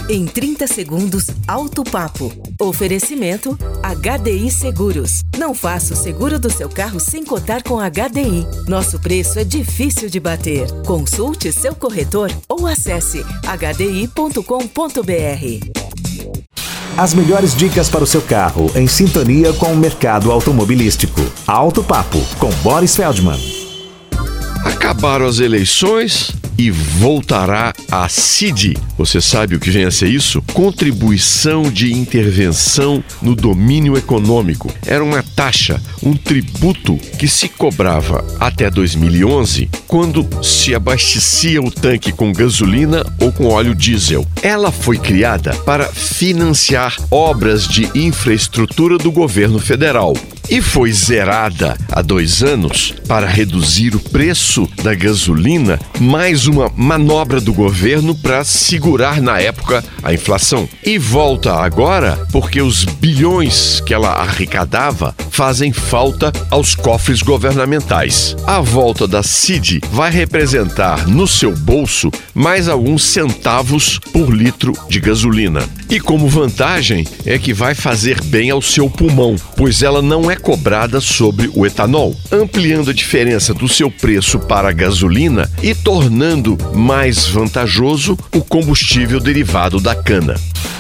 Em 30 segundos, Alto Papo. Oferecimento HDI Seguros. Não faça o seguro do seu carro sem cotar com HDI. Nosso preço é difícil de bater. Consulte seu corretor ou acesse hdi.com.br. As melhores dicas para o seu carro em sintonia com o mercado automobilístico. Alto Papo, com Boris Feldman. Acabaram as eleições e voltará a CID. Você sabe o que vem a ser isso? Contribuição de intervenção no domínio econômico. Era uma taxa, um tributo que se cobrava até 2011, quando se abastecia o tanque com gasolina ou com óleo diesel. Ela foi criada para financiar obras de infraestrutura do governo federal. E foi zerada há 2 anos para reduzir o preço da gasolina, mais uma manobra do governo para segurar na época a inflação. E volta agora porque os bilhões que ela arrecadava fazem falta aos cofres governamentais. A volta da CID vai representar no seu bolso mais alguns centavos por litro de gasolina. E como vantagem é que vai fazer bem ao seu pulmão, pois ela não é cobrada sobre o etanol, ampliando a diferença do seu preço para a gasolina e tornando mais vantajoso o combustível derivado da cana.